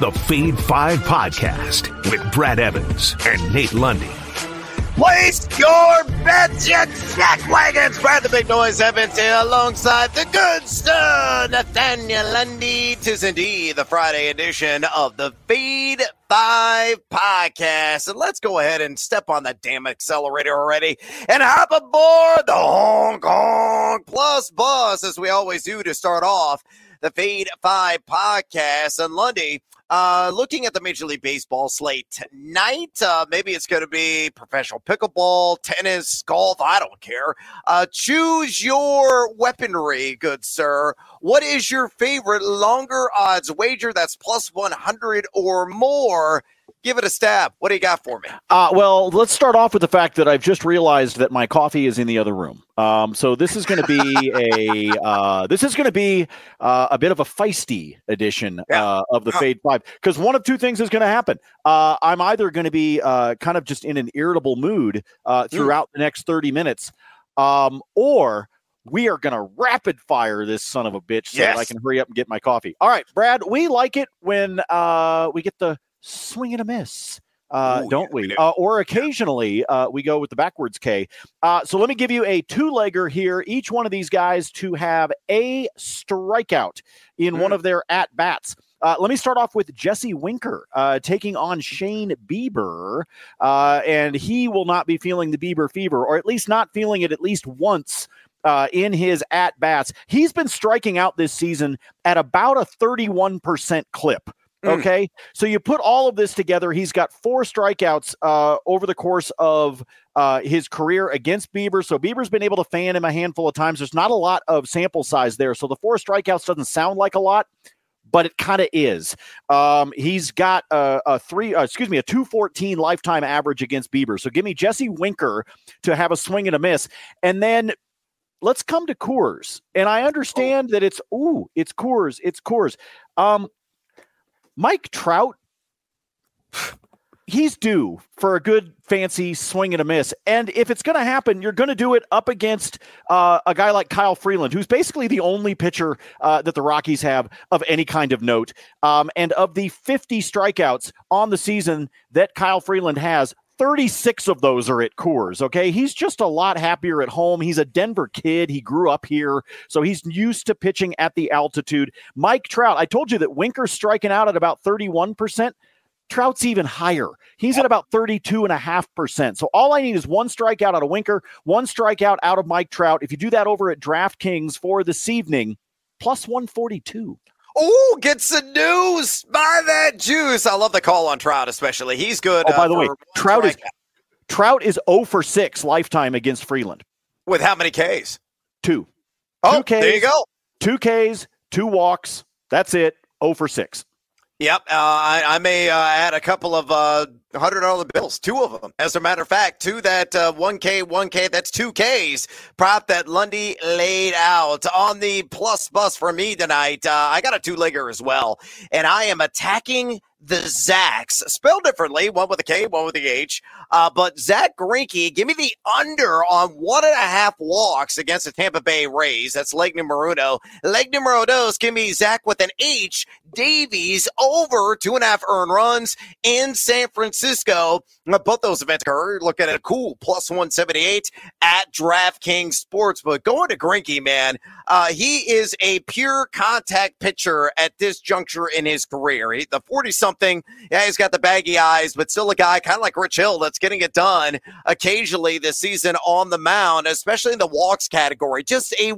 the Fade 5 podcast with Brad Evans and Nate Lundy. Place your bets, you jackwagons. Brad the Big Noise Evans here alongside the good sir, Nathaniel Lundy. 'Tis indeed the Friday edition of the Fade 5 podcast. And let's go ahead and step on that damn accelerator already and hop aboard the Hong Kong Plus bus, as we always do to start off the Fade 5 podcast. And Lundy, looking at the Major League Baseball slate tonight, maybe it's going to be professional pickleball, tennis, golf, I don't care. Choose your weaponry, good sir. What is your favorite longer odds wager that's plus 100 or more? Give it a stab. What do you got for me? Well, let's start off with the fact that I've just realized that my coffee is in the other room. So this is going to be a bit of a feisty edition of the Fade 5, because one of two things is going to happen. I'm either going to be kind of just in an irritable mood throughout the next 30 minutes, or we are going to rapid fire this son of a bitch so that I can hurry up and get my coffee. All right, Brad, we like it when we get the swing and a miss, don't we? Or occasionally we go with the backwards K. So let me give you a two-legger here. Each one of these guys to have a strikeout in one of their at-bats. Let me start off with Jesse Winker taking on Shane Bieber, and he will not be feeling the Bieber fever, or at least not feeling it at least once in his at-bats. He's been striking out this season at about a 31% clip. Okay, so you put all of this together. He's got 4 strikeouts over the course of his career against Bieber. So Bieber's been able to fan him a handful of times. There's not a lot of sample size there. So the 4 strikeouts doesn't sound like a lot, but it kind of is. He's got a 214 lifetime average against Bieber. So give me Jesse Winker to have a swing and a miss. And then let's come to Coors. And I understand that it's Coors. Mike Trout, he's due for a good fancy swing and a miss. And if it's going to happen, you're going to do it up against a guy like Kyle Freeland, who's basically the only pitcher that the Rockies have of any kind of note. And of the 50 strikeouts on the season that Kyle Freeland has, 36 of those are at Coors, okay? He's just a lot happier at home. He's a Denver kid. He grew up here, so he's used to pitching at the altitude. Mike Trout, I told you that Winker's striking out at about 31%. Trout's even higher. He's at about 32.5%. So all I need is 1 strikeout out of Winker, 1 strikeout out of Mike Trout. If you do that over at DraftKings for this evening, plus 142. Oh, get some news. Buy that juice. I love the call on Trout, especially. He's good. Oh, by the way, Trout is 0 for 6 lifetime against Freeland. With how many Ks? 2. Oh, 2 Ks, there you go. 2 Ks, 2 walks. That's it. 0 for 6. Yep. I may add a couple of $100 bills, 2 of them. As a matter of fact, to that 1K, that's 2 Ks prop that Lundy laid out on the plus bus for me tonight. I got a 2-legger as well, and I am attacking the Zacks, spelled differently, one with a K, one with the H. But Zach Greinke, give me the under on 1.5 walks against the Tampa Bay Rays. That's leg numero uno. Leg numero dos, give me Zach with an H. Davies over 2.5 earned runs in San Francisco. Both those events occur. Looking at a cool plus 178 at DraftKings Sportsbook. Going to Greinke, man. He is a pure contact pitcher at this juncture in his career. The 40-something, he's got the baggy eyes, but still a guy kind of like Rich Hill that's getting it done occasionally this season on the mound, especially in the walks category. Just a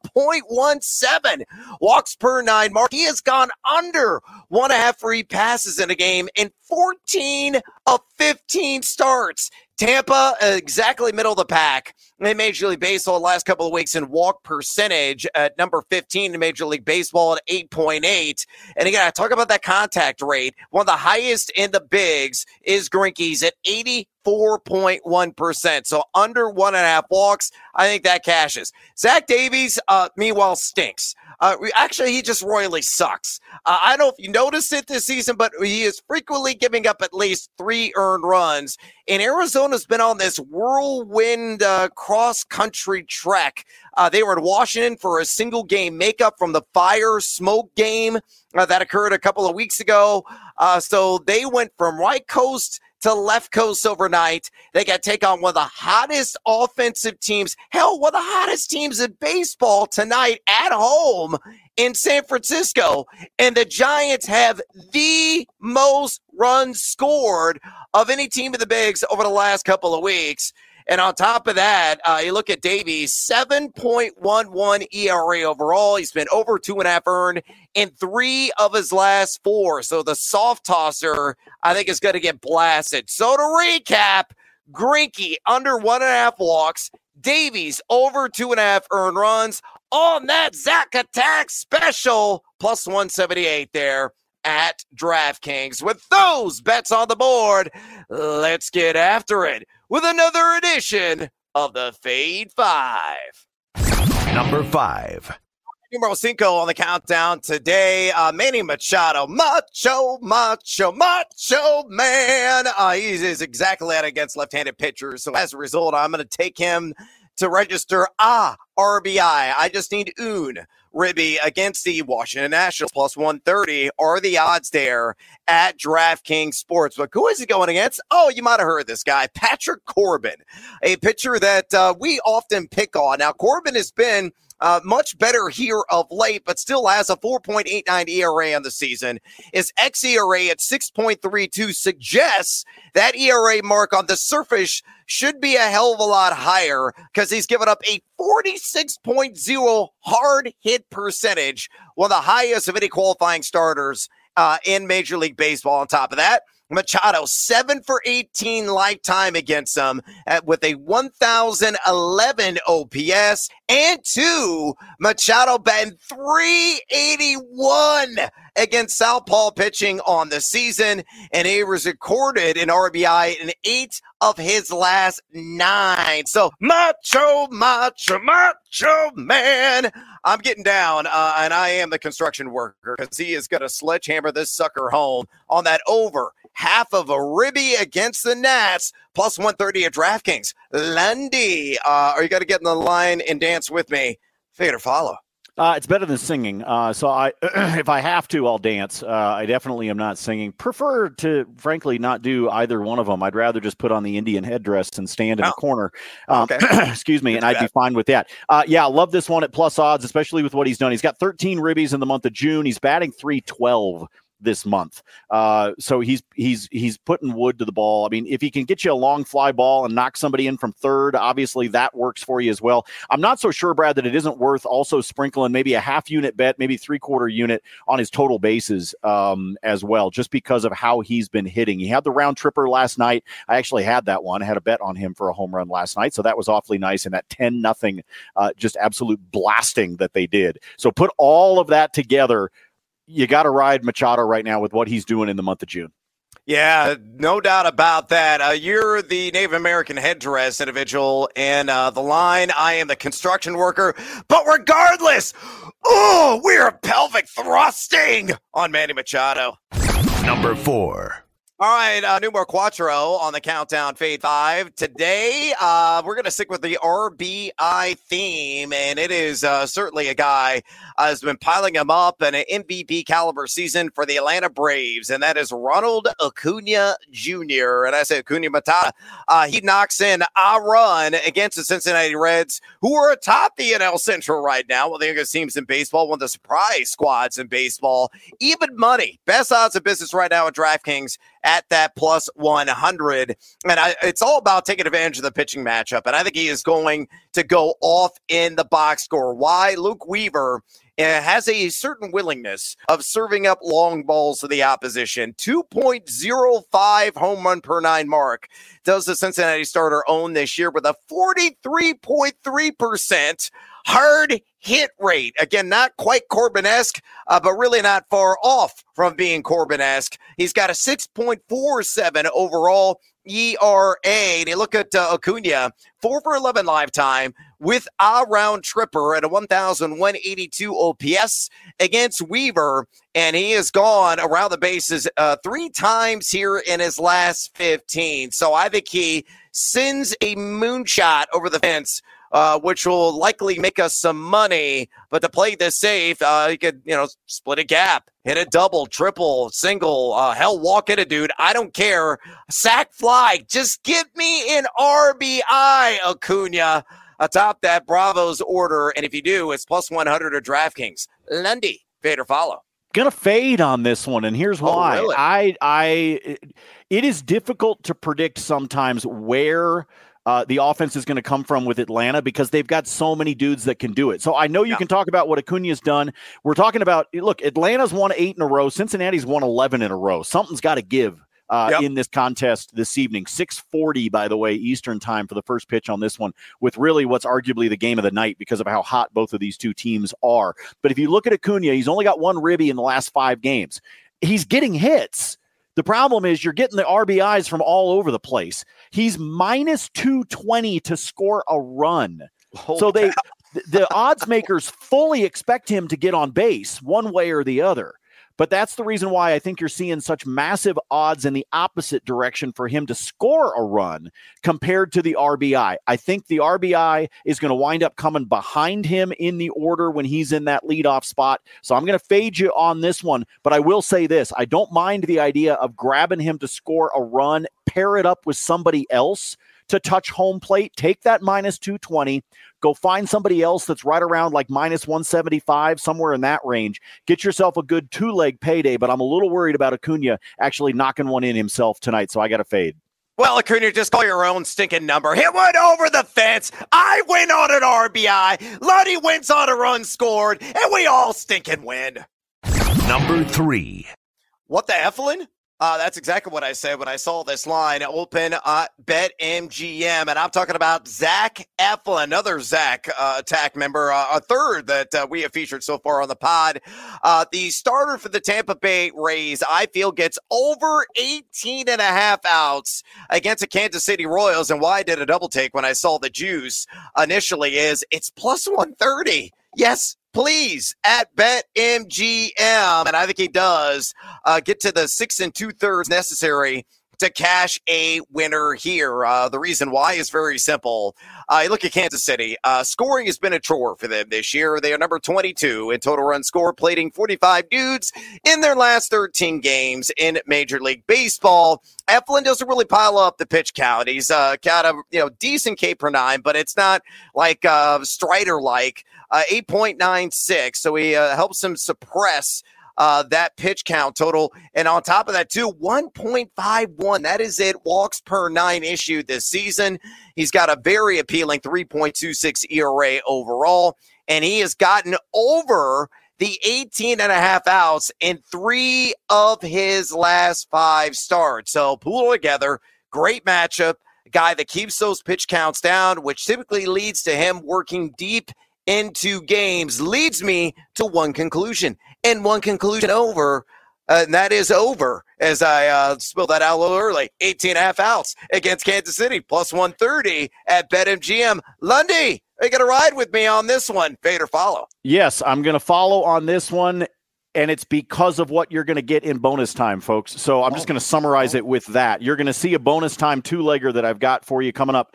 1.17 walks per 9 mark. He has gone under 1.5 free passes in a game in 14 of 15 starts. Tampa, exactly middle of the pack in Major League Baseball the last couple of weeks in walk percentage at number 15 in Major League Baseball at 8.8. And again, I talk about that contact rate. One of the highest in the bigs is Greinke's at 84%. 4.1%. So under 1.5 walks, I think that cashes. Zach Davies, meanwhile, stinks. Actually, he just royally sucks. I don't know if you noticed it this season, but he is frequently giving up at least 3 earned runs. And Arizona's been on this whirlwind cross-country trek. They were in Washington for a single game makeup from the fire smoke game that occurred a couple of weeks ago. So they went from right coast to left coast overnight. They got to take on one of the hottest offensive teams. Hell, one of the hottest teams in baseball tonight at home in San Francisco. And the Giants have the most runs scored of any team in the bigs over the last couple of weeks. And on top of that, you look at Davies, 7.11 ERA overall. He's been over 2.5 earned in 3 of his last 4. So the soft tosser, I think, is going to get blasted. So to recap, Greinke under 1.5 walks, Davies over 2.5 earned runs on that Zach Attack special, plus 178 there at DraftKings. With those bets on the board, let's get after it with another edition of the Fade 5. Number 5. Numero 5 on the countdown today. Manny Machado, macho man. He is exactly that against left-handed pitchers. So as a result, I'm going to take him to register RBI. I just need un ribby against the Washington Nationals, plus 130 are the odds there at DraftKings Sportsbook. Who is he going against? Oh, you might have heard this guy, Patrick Corbin, a pitcher that we often pick on. Now, Corbin has been much better here of late, but still has a 4.89 ERA on the season. His xERA at 6.32 suggests that ERA mark on the surface should be a hell of a lot higher because he's given up a 46.0 hard hit percentage, one of the highest of any qualifying starters in Major League Baseball. On top of that, Machado 7 for 18 lifetime against them with a 1,011 OPS, and 2, Machado batting .381 against southpaw pitching on the season, and he was recorded in RBI in 8 of his last 9. So macho man, I'm getting down, and I am the construction worker because he is going to sledgehammer this sucker home on that over half of a ribby against the Nats, plus 130 at DraftKings. Lundy, are you going to get in the line and dance with me? Fade or follow? It's better than singing. So I, if I have to, I'll dance. I definitely am not singing. Prefer to, frankly, not do either one of them. I'd rather just put on the Indian headdress and stand in a corner. Okay. Excuse me, and I'd be fine with that. Yeah, I love this one at plus odds, especially with what he's done. He's got 13 ribbies in the month of June. He's batting .312 this month. So he's putting wood to the ball. I mean, if he can get you a long fly ball and knock somebody in from third, obviously that works for you as well. I'm not so sure, Brad, that it isn't worth also sprinkling maybe a half unit bet, maybe 3/4 unit on his total bases as well, just because of how he's been hitting. He had the round tripper last night. I actually had that one. I had a bet on him for a home run last night. So that was awfully nice. And that 10-0, just absolute blasting that they did. So put all of that together. You got to ride Machado right now with what he's doing in the month of June. Yeah, no doubt about that. You're the Native American headdress individual in the line. I am the construction worker. But regardless, we're pelvic thrusting on Manny Machado. Number 4. All right, numero 4 on the countdown, Fade 5. Today, we're going to stick with the RBI theme, and it is certainly a guy has been piling him up in an MVP caliber season for the Atlanta Braves, and that is Ronald Acuna Jr. And I say Acuna Matata. He knocks in a run against the Cincinnati Reds, who are atop the NL Central right now, one of the youngest teams in baseball, one of the surprise squads in baseball. Even money, best odds of business right now at DraftKings at that plus 100. And it's all about taking advantage of the pitching matchup. And I think he is going to go off in the box score. Why? Luke Weaver has a certain willingness of serving up long balls to the opposition. 2.05 home run per 9 mark does the Cincinnati starter own this year with a 43.3% hard hit rate. Again, not quite Corbin-esque, but really not far off from being Corbin-esque. He's got a 6.47 overall ERA. And you look at Acuna, 4 for 11 lifetime with a round tripper at a 1,182 OPS against Weaver. And he has gone around the bases 3 times here in his last 15. So I think he sends a moonshot over the fence, which will likely make us some money. But to play this safe, you could, split a gap, hit a double, triple, single, hell, walk in a dude. I don't care. Sack fly. Just get me an RBI, Acuna, atop that Bravos order. And if you do, it's plus 100 at DraftKings. Lundy, fade or follow? Gonna fade on this one, and here's why. Really? It is difficult to predict sometimes where the offense is going to come from with Atlanta because they've got so many dudes that can do it. So I know you can talk about what Acuna's done. We're talking about, look, Atlanta's won 8 in a row. Cincinnati's won 11 in a row. Something's got to give in this contest this evening. 6:40, by the way, Eastern time for the first pitch on this one, with really what's arguably the game of the night because of how hot both of these two teams are. But if you look at Acuna, he's only got 1 ribby in the last 5 games. He's getting hits. The problem is you're getting the RBIs from all over the place. He's minus 220 to score a run. So the odds makers fully expect him to get on base one way or the other. But that's the reason why I think you're seeing such massive odds in the opposite direction for him to score a run compared to the RBI. I think the RBI is going to wind up coming behind him in the order when he's in that leadoff spot. So I'm going to fade you on this one, but I will say this. I don't mind the idea of grabbing him to score a run, pair it up with somebody else to touch home plate, take that minus 220, go find somebody else that's right around like minus 175, somewhere in that range. Get yourself a good 2-leg payday, but I'm a little worried about Acuna actually knocking one in himself tonight, so I got to fade. Well, Acuna, just call your own stinking number. Hit one over the fence. I win on an RBI. Luddy wins on a run scored, and we all stinking win. Number 3. What the Eflin? That's exactly what I said when I saw this line open at BetMGM, and I'm talking about Zach Eflin, another Zach attack member, a third that we have featured so far on the pod. The starter for the Tampa Bay Rays, I feel, gets over 18 and a half outs against the Kansas City Royals, and why I did a double take when I saw the juice initially is it's plus 130. Yes, please, at BetMGM. And I think he does get to the 6 2/3 necessary to cash a winner here. The reason why is very simple. You look at Kansas City. Scoring has been a chore for them this year. They are number 22 in total run score, plating 45 dudes in their last 13 games in Major League Baseball. Eflin doesn't really pile up the pitch count. He's got a decent K per 9, but it's not like Strider-like. 8.96, so he helps him suppress that pitch count total. And on top of that, too, 1.51. That is it. Walks per 9 issued this season. He's got a very appealing 3.26 ERA overall, and he has gotten over the 18 and a half outs in 3 of his last 5 starts. So pull together, great matchup. A guy that keeps those pitch counts down, which typically leads to him working deep into games, leads me to one conclusion, and one conclusion over, and that is over, as I spilled that out a little early. 18 and a half outs against Kansas City, plus 130 at BetMGM. Lundy, are you going to ride with me on this one? Fade or follow? Yes, I'm going to follow on this one, and it's because of what you're going to get in bonus time, folks. So I'm just going to summarize it with that. You're going to see a bonus time 2-legger that I've got for you coming up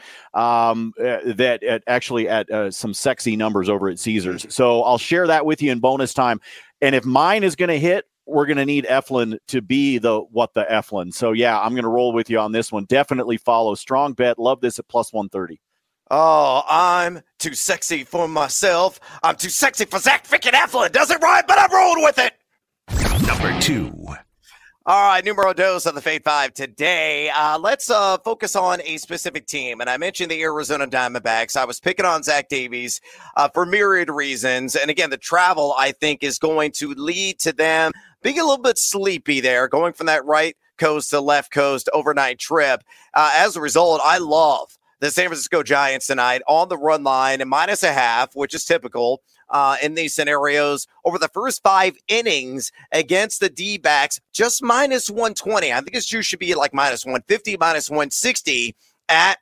actually at some sexy numbers over at Caesars. So I'll share that with you in bonus time. And if mine is going to hit, we're going to need Eflin to be the Eflin. So, yeah, I'm going to roll with you on this one. Definitely follow. Strong bet. Love this at plus 130. Oh, I'm too sexy for myself. I'm too sexy for Zach freaking Eflin. Doesn't rhyme, but I'm rolling with it. Number 2. All right, numero dos of the Fade 5 today. Let's focus on a specific team. And I mentioned the Arizona Diamondbacks. I was picking on Zach Davies for myriad reasons. And again, the travel, I think, is going to lead to them being a little bit sleepy there, going from that right coast to left coast overnight trip. As a result, I love the San Francisco Giants tonight on the run line and -0.5, which is typical in these scenarios. Over the first 5 innings against the D-backs, just -120. I think this juice should be like -150, -160 at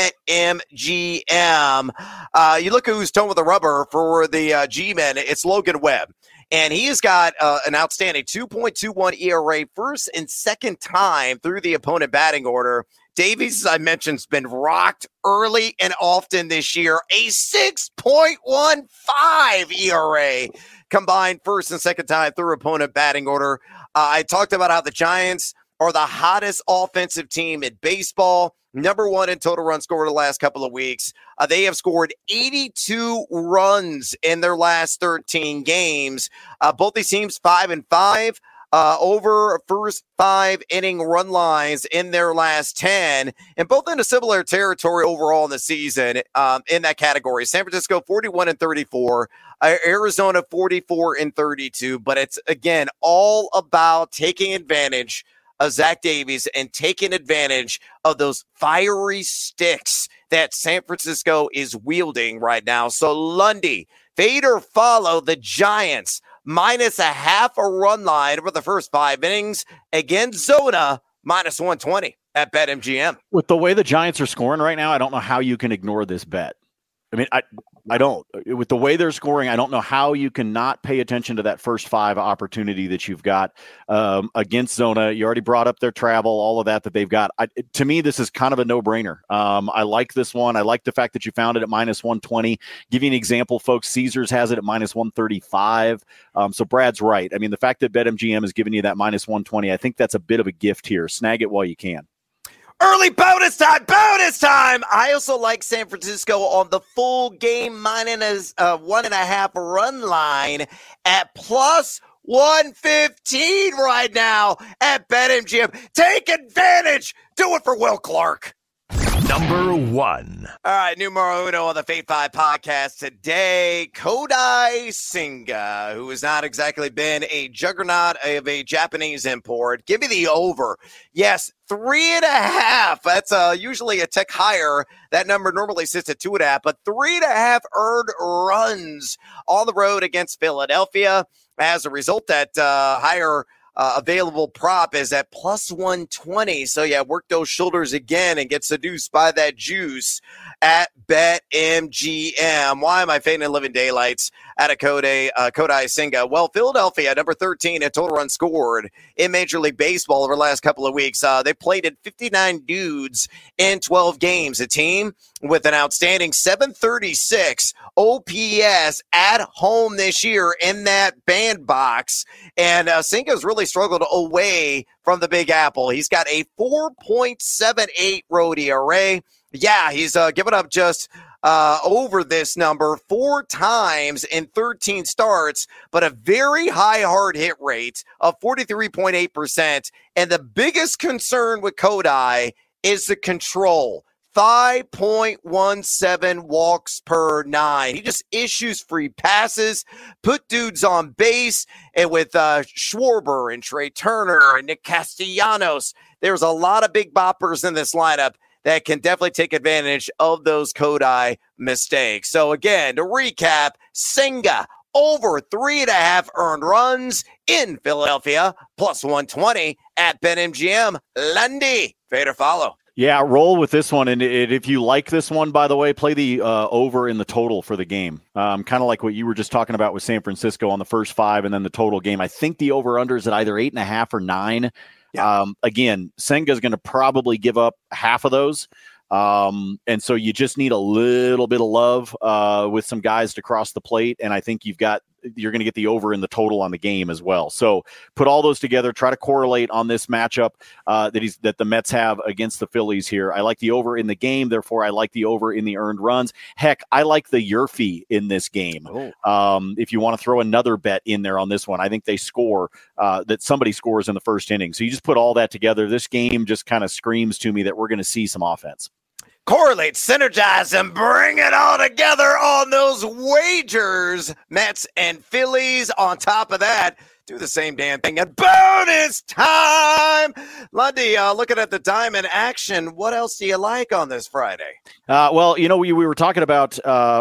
BetMGM. You look at who's towing with the rubber for the G-men. It's Logan Webb. And he has got an outstanding 2.21 ERA first and second time through the opponent batting order. Davies, as I mentioned, has been rocked early and often this year. A 6.15 ERA combined first and second time through opponent batting order. I talked about how the Giants are the hottest offensive team in baseball. Number 1 in total runs scored the last couple of weeks. They have scored 82 runs in their last 13 games. Both these teams 5-5. Over first 5 inning run lines in their last 10, and both in a similar territory overall in the season in that category. San Francisco 41-34, Arizona 44-32, but it's again all about taking advantage of Zach Davies and taking advantage of those fiery sticks that San Francisco is wielding right now. So Lundy, fade or follow the Giants -0.5 run line over the first 5 innings against Zona -120 at BetMGM. With the way the Giants are scoring right now, I don't know how you can ignore this bet. I mean, I don't. With the way they're scoring, I don't know how you can not pay attention to that first 5 opportunity that you've got against Zona. You already brought up their travel, all of that they've got. To me, this is kind of a no-brainer. I like this one. I like the fact that you found it at -120. Give you an example, folks. Caesars has it at -135. So Brad's right. I mean, the fact that BetMGM is giving you that -120, I think that's a bit of a gift here. Snag it while you can. Early bonus time, bonus time. I also like San Francisco on the full game -1.5 run line at +115 right now at BetMGM. Take advantage. Do it for Will Clark. Number 1. All right, numero uno on the Fate 5 podcast today, Kodai Senga, who has not exactly been a juggernaut of a Japanese import. Give me the over. Yes, 3.5. That's usually a tick higher. That number normally sits at 2.5, but 3.5 earned runs on the road against Philadelphia. As a result, that higher available prop is at +120. So, yeah, work those shoulders again and get seduced by that juice at BetMGM. Why am I fading in living daylights at a Kodai Senga? Well, Philadelphia, number 13 in total runs scored in Major League Baseball over the last couple of weeks. They plated 59 dudes in 12 games. A team with an outstanding 736 OPS at home this year in that bandbox. And Senga's really struggled away from the Big Apple. He's got a 4.78 road ERA. Yeah, he's given up just over this number 4 times in 13 starts, but a very high hard hit rate of 43.8%. And the biggest concern with Kodai is the control. 5.17 walks per 9. He just issues free passes, put dudes on base, and with Schwarber and Trey Turner and Nick Castellanos, there's a lot of big boppers in this lineup that can definitely take advantage of those Kodai mistakes. So again, to recap, Senga over 3.5 earned runs in Philadelphia, +120 at BetMGM. Lundy, fade or follow. Yeah, roll with this one. And if you like this one, by the way, play the over in the total for the game. Kind of like what you were just talking about with San Francisco on the first 5 and then the total game. I think the over-under is at either 8.5 or 9. Yeah. Again, Senga is going to probably give up half of those. And so you just need a little bit of love with some guys to cross the plate. And I think you're going to get the over in the total on the game as well. So put all those together, try to correlate on this matchup that the Mets have against the Phillies here. I like the over in the game. Therefore, I like the over in the earned runs. Heck, I like the Yurfee in this game. If you want to throw another bet in there on this one, I think they score, that somebody scores in the first inning. So you just put all that together. This game just kind of screams to me that we're going to see some offense. Correlate, synergize, and bring it all together on those wagers. Mets and Phillies. On top of that, do the same damn thing at bonus time. Lundy, looking at the diamond action, what else do you like on this Friday? Well, we were talking about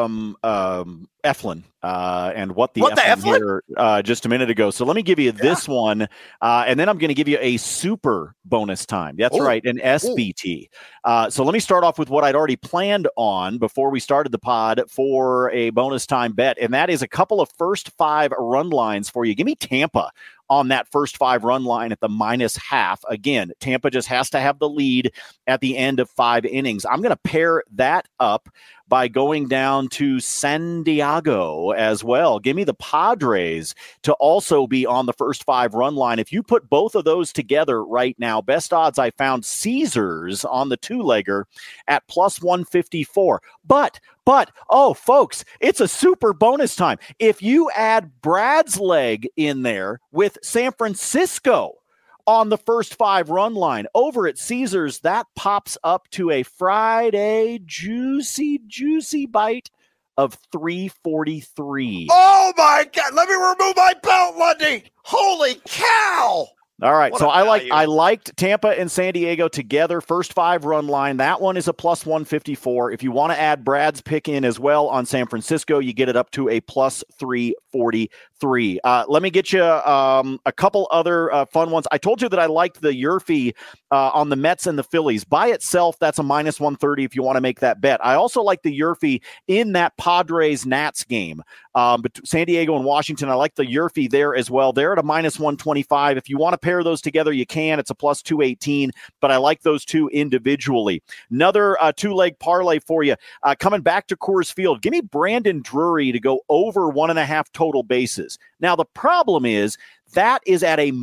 Eflin and what the Eflin here just a minute ago. So let me give you this one, and then I'm going to give you a super bonus time. That's right, an SBT. So let me start off with what I'd already planned on before we started the pod for a bonus time bet, and that is a couple of first 5 run lines for you. Give me Tampa on that first 5 run line at the -0.5. Again, Tampa just has to have the lead at the end of 5 innings. I'm going to pair that up by going down to San Diego as well. Give me the Padres to also be on the first 5 run line. If you put both of those together right now, best odds I found Caesars on the 2-legger at +154. But, oh, folks, it's a super bonus time. If you add Brad's leg in there with San Francisco on the first 5 run line over at Caesars, that pops up to a Friday juicy bite of 343. Oh my God. Let me remove my belt, Lundy. Holy cow. All right, so I liked Tampa and San Diego together, first 5 run line. That one is a +154. If you want to add Brad's pick in as well on San Francisco, you get it up to a +343. Let me get you a couple other fun ones. I told you that I liked the Yurfie on the Mets and the Phillies. By itself, that's a -130 if you want to make that bet. I also like the Yurfie in that Padres-Nats game. But San Diego and Washington, I like the Yurfie there as well. They're at a -125. If you want to pair those together, you can. It's a +218, but I like those two individually. Another 2-leg parlay for you. Coming back to Coors Field, give me Brandon Drury to go over 1.5 total bases. Now, the problem is that is at a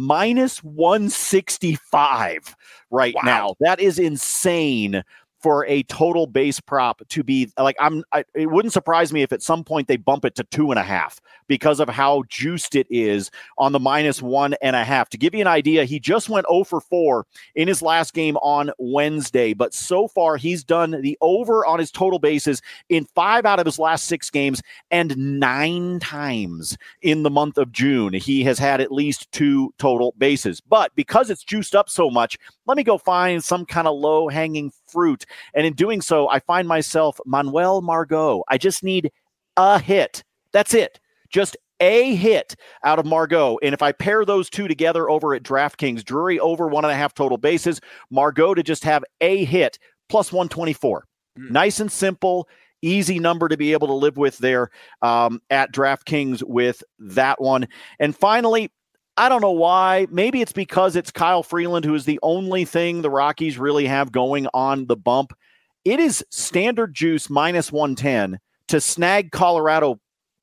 -165 right now. That is insane for a total base prop to be like, it wouldn't surprise me if at some point they bump it to 2.5 because of how juiced it is on the -1.5. To give you an idea, he just went 0 for 4 in his last game on Wednesday, but so far he's done the over on his total bases in 5 out of his last 6 games, and 9 times in the month of June he has had at least 2 total bases. But because it's juiced up so much, let me go find some kind of low-hanging fruit. And in doing so, I find myself Manuel Margot. I just need a hit. That's it. Just a hit out of Margot. And if I pair those two together over at DraftKings, Drury over 1.5 total bases, Margot to just have a hit, +124. Nice and simple, easy number to be able to live with there at DraftKings with that one. And finally, I don't know why. Maybe it's because it's Kyle Freeland, who is the only thing the Rockies really have going on the bump. It is standard juice -110 to snag Colorado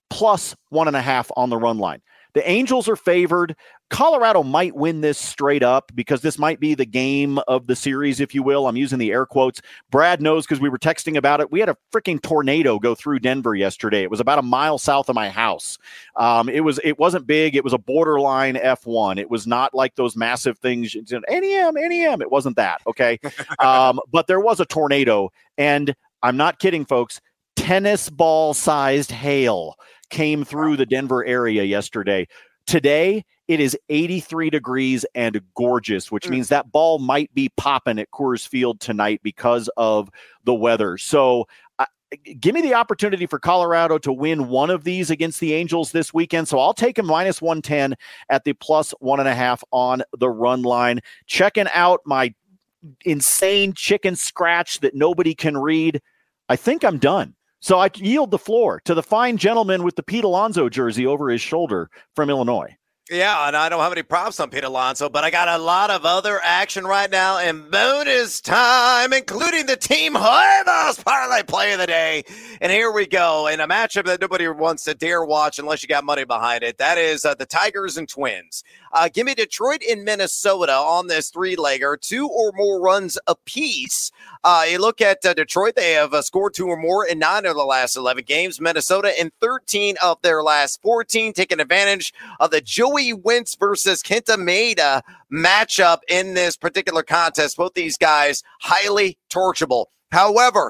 +1.5 on the run line. The Angels are favored. Colorado might win this straight up because this might be the game of the series, if you will. I'm using the air quotes. Brad knows because we were texting about it. We had a freaking tornado go through Denver yesterday. It was about a mile south of my house. It wasn't big. It was a borderline F1. It was not like those massive things. NEM. It wasn't that, okay? But there was a tornado, and I'm not kidding, folks. Tennis ball-sized hail came through the Denver area yesterday. Today, it is 83 degrees and gorgeous, which means that ball might be popping at Coors Field tonight because of the weather. So give me the opportunity for Colorado to win one of these against the Angels this weekend. So I'll take him -110 at the +1.5 on the run line. Checking out my insane chicken scratch that nobody can read. I think I'm done. So I yield the floor to the fine gentleman with the Pete Alonso jersey over his shoulder from Illinois. Yeah, and I don't have any props on Pete Alonso, but I got a lot of other action right now in bonus time, including the Team Huevos parlay play of the day. And here we go in a matchup that nobody wants to dare watch unless you got money behind it. That is the Tigers and Twins. Give me Detroit and Minnesota on this 3-legger, 2 or more runs apiece. You look at Detroit, they have scored 2 or more in 9 of the last 11 games. Minnesota in 13 of their last 14, taking advantage of the Joey Wentz versus Kenta Maeda matchup in this particular contest. Both these guys highly torchable. However,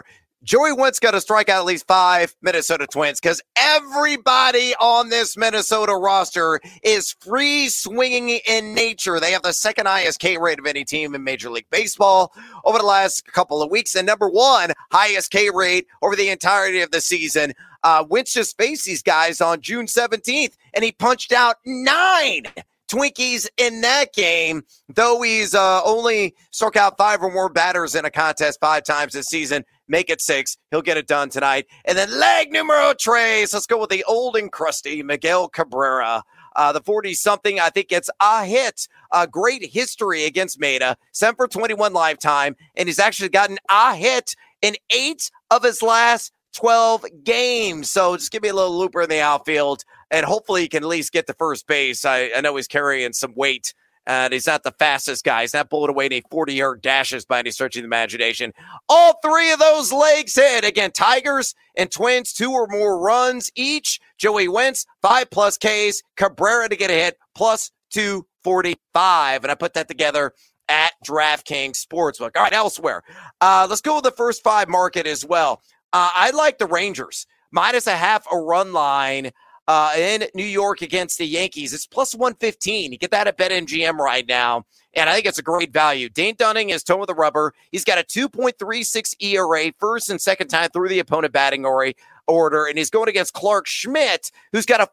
Joey Wentz got to strike out at least 5 Minnesota Twins because everybody on this Minnesota roster is free swinging in nature. They have the second highest K rate of any team in Major League Baseball over the last couple of weeks, and number one highest K rate over the entirety of the season. Wentz just faced these guys on June 17th, and he punched out 9 Twinkies in that game, though he's only struck out 5 or more batters in a contest 5 times this season. Make it 6. He'll get it done tonight. And then leg numero 3. Let's go with the old and crusty Miguel Cabrera. The 40-something, I think, gets a hit. A great history against Maeda. 7 for 21 lifetime. And he's actually gotten a hit in 8 of his last 12 games. So just give me a little looper in the outfield, and hopefully he can at least get to first base. I know he's carrying some weight, and he's not the fastest guy. He's not pulling away any 40-yard dashes by any stretch of the imagination. All 3 of those legs hit. Again, Tigers and Twins, 2 or more runs each. Joey Wentz, 5+ Ks. Cabrera to get a hit, plus 245. And I put that together at DraftKings Sportsbook. All right, elsewhere. Let's go with the first 5 market as well. I like the Rangers. -0.5 a run line in New York against the Yankees. It's plus 115. You get that at BetMGM right now, and I think it's a great value. Dane Dunning is toe of the rubber. He's got a 2.36 ERA, first and second time through the opponent batting order, and he's going against Clark Schmidt, who's got a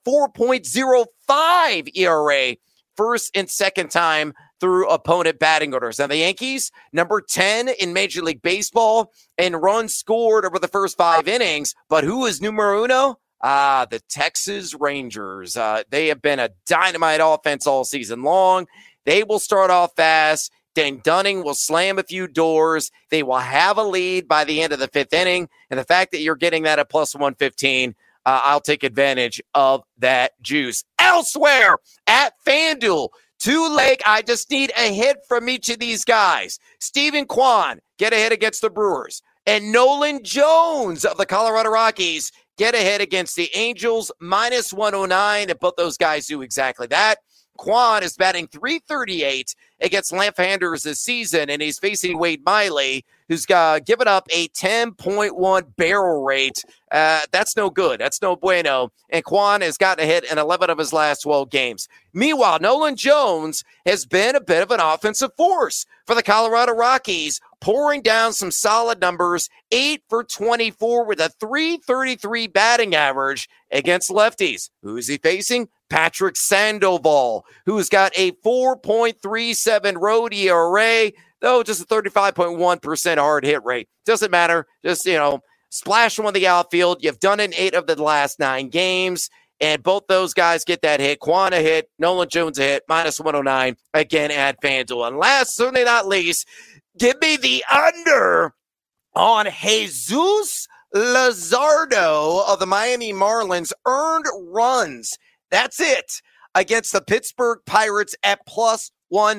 4.05 ERA, first and second time through opponent batting orders. Now, the Yankees, number 10 in Major League Baseball in runs scored over the first 5 innings. But who is numero uno? The Texas Rangers. They have been a dynamite offense all season long. They will start off fast. Dane Dunning will slam a few doors. They will have a lead by the end of the 5th inning. And the fact that you're getting that at plus 115, I'll take advantage of that juice. Elsewhere at FanDuel, 2-leg, I just need a hit from each of these guys. Steven Kwan, get a hit against the Brewers. And Nolan Jones of the Colorado Rockies, get a hit against the Angels, -109. And both those guys do exactly that. Kwan is batting .338 against left-handers this season, and he's facing Wade Miley, who's given up a 10.1 barrel rate. That's no good. That's no bueno. And Kwan has gotten a hit in 11 of his last 12 games. Meanwhile, Nolan Jones has been a bit of an offensive force for the Colorado Rockies, pouring down some solid numbers, 8 for 24 with a .333 batting average against lefties. Who is he facing? Patrick Sandoval, who's got a 4.37 road ERA, though just a 35.1% hard hit rate. Doesn't matter. Just, splash one of the outfield. You've done it in 8 of the last 9 games, and both those guys get that hit. Kwan a hit, Nolan Jones a hit, -109, again at FanDuel. And last, certainly not least, give me the under on Jesus Luzardo of the Miami Marlins earned runs. That's it against the Pittsburgh Pirates at plus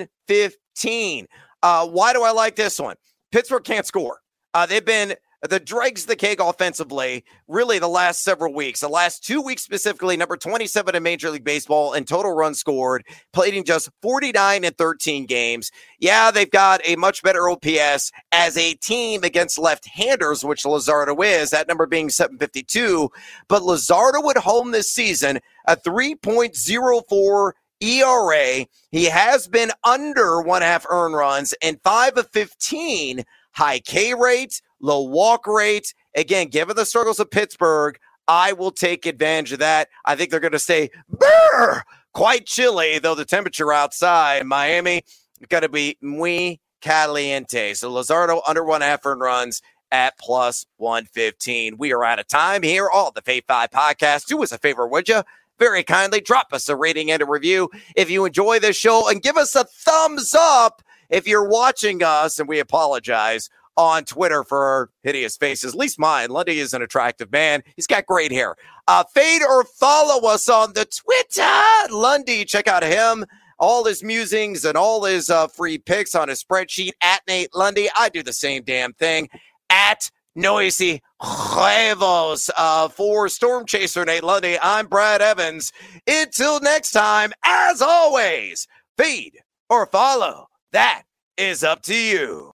115. Why do I like this one? Pittsburgh can't score. They've been the dregs of the cake offensively, really the last several weeks. The last 2 weeks specifically, number 27 in Major League Baseball in total runs scored, played in just 49 and 13 games. Yeah, they've got a much better OPS as a team against left-handers, which Luzardo is, that number being 752. But Luzardo at home this season, a 3.04 ERA. He has been under 1/2 earned runs in 5 of 15. High K rate, low walk rate. Again, given the struggles of Pittsburgh, I will take advantage of that. I think they're going to stay quite chilly, though the temperature outside Miami is going to be muy caliente. So Luzardo under 1/2 earned runs at plus 115. We are out of time here on the Fave 5 podcast. Do us a favor, would you? Very kindly drop us a rating and a review if you enjoy this show, and give us a thumbs up if you're watching us, and we apologize, on Twitter for our hideous faces. At least mine. Lundy is an attractive man. He's got great hair. Fade or follow us on the Twitter. Lundy, check out him, all his musings and all his free picks on his spreadsheet at Nate Lundy. I do the same damn thing at Noisy Huevos. For Storm Chaser Nate Lundy, I'm Brad Evans. Until next time, as always, feed or follow. That is up to you.